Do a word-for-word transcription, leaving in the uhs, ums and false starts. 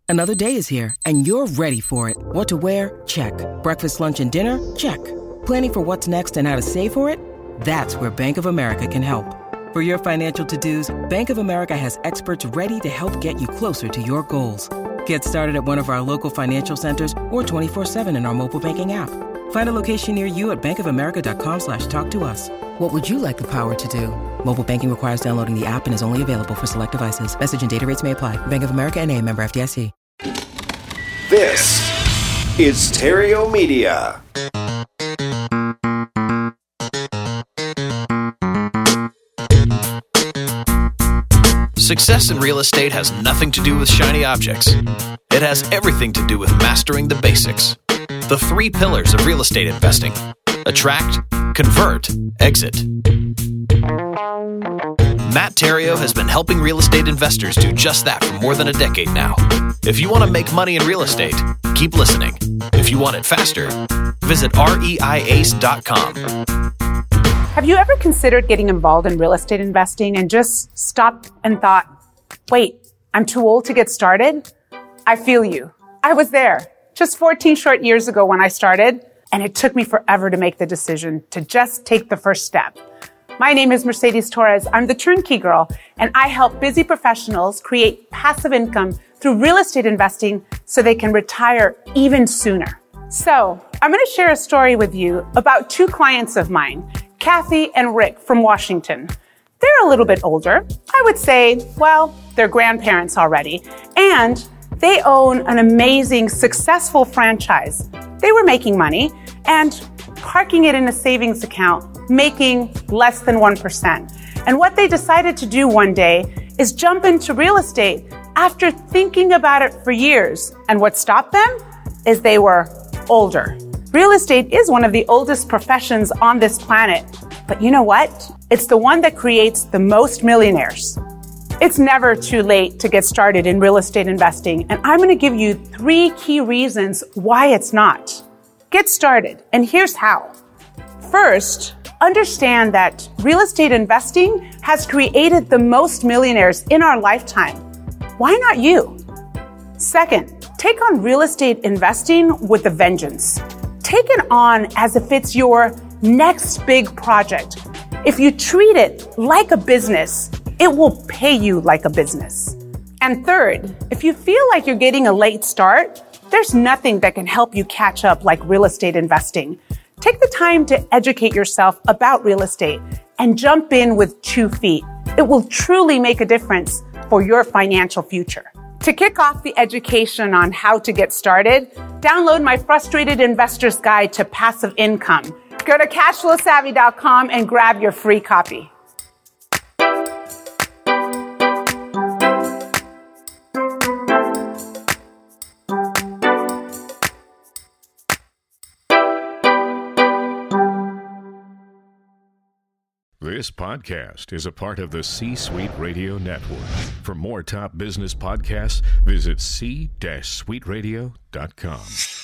Another day is here, and you're ready for it. What to wear? Check. Breakfast, lunch, and dinner? Check. Planning for what's next and how to save for it? That's where Bank of America can help. For your financial to-dos, Bank of America has experts ready to help get you closer to your goals. Get started at one of our local financial centers or twenty-four seven in our mobile banking app. Find a location near you at bankofamerica.com slash talk to us. What would you like the power to do? Mobile banking requires downloading the app and is only available for select devices. Message and data rates may apply. Bank of America N A, member F D I C. This is Stereo Media. Success in real estate has nothing to do with shiny objects. It has everything to do with mastering the basics. The three pillars of real estate investing: attract, convert, exit. Matt Theriault has been helping real estate investors do just that for more than a decade now. If you want to make money in real estate, keep listening. If you want it faster, visit reiace dot com. Have you ever considered getting involved in real estate investing and just stopped and thought, wait, I'm too old to get started? I feel you. I was there just fourteen short years ago when I started, and it took me forever to make the decision to just take the first step. My name is Mercedes Torres. I'm the Turnkey Girl, and I help busy professionals create passive income through real estate investing so they can retire even sooner. So I'm going to share a story with you about two clients of mine, Kathy and Rick from Washington. They're a little bit older. I would say, well, they're grandparents already, and they own an amazing, successful franchise. They were making money and parking it in a savings account, making less than one percent. And what they decided to do one day is jump into real estate after thinking about it for years. And what stopped them is they were older. Real estate is one of the oldest professions on this planet. But you know what? It's the one that creates the most millionaires. It's never too late to get started in real estate investing, and I'm going to give you three key reasons why it's not. Get started, and here's how. First, understand that real estate investing has created the most millionaires in our lifetime. Why not you? Second, take on real estate investing with a vengeance. Take it on as if it's your next big project. If you treat it like a business, it will pay you like a business. And third, if you feel like you're getting a late start, there's nothing that can help you catch up like real estate investing. Take the time to educate yourself about real estate and jump in with two feet. It will truly make a difference for your financial future. To kick off the education on how to get started, download my Frustrated Investor's Guide to Passive Income. Go to cashflow savvy dot com and grab your free copy. This podcast is a part of the C-Suite Radio Network. For more top business podcasts, visit c suite radio dot com.